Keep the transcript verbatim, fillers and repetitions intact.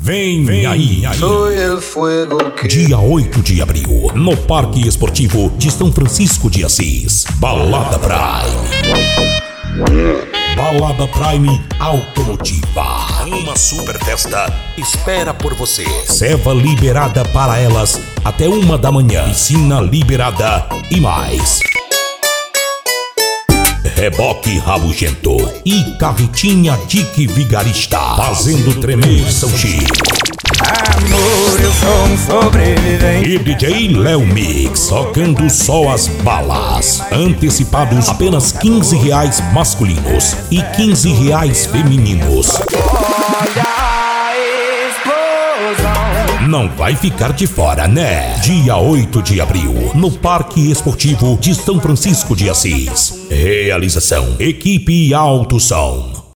Vem, vem aí, aí. Que... Dia oito de abril, no Parque Esportivo de São Francisco de Assis, Balada Prime. Balada Prime Automotiva. Uma super festa espera por você. Serva liberada para elas até uma da manhã. Piscina liberada e mais. Reboque rabugento e carretinha Dick Vigarista, fazendo tremer São Chico. Amor, eu sou um sobrevivente. E D J Léo Mix, tocando só as balas. Antecipados apenas quinze reais masculinos e quinze reais femininos. Olha a explosão. Não vai ficar de fora, né? Dia oito de abril, no Parque Esportivo de São Francisco de Assis. Realização: Equipe Alto Som.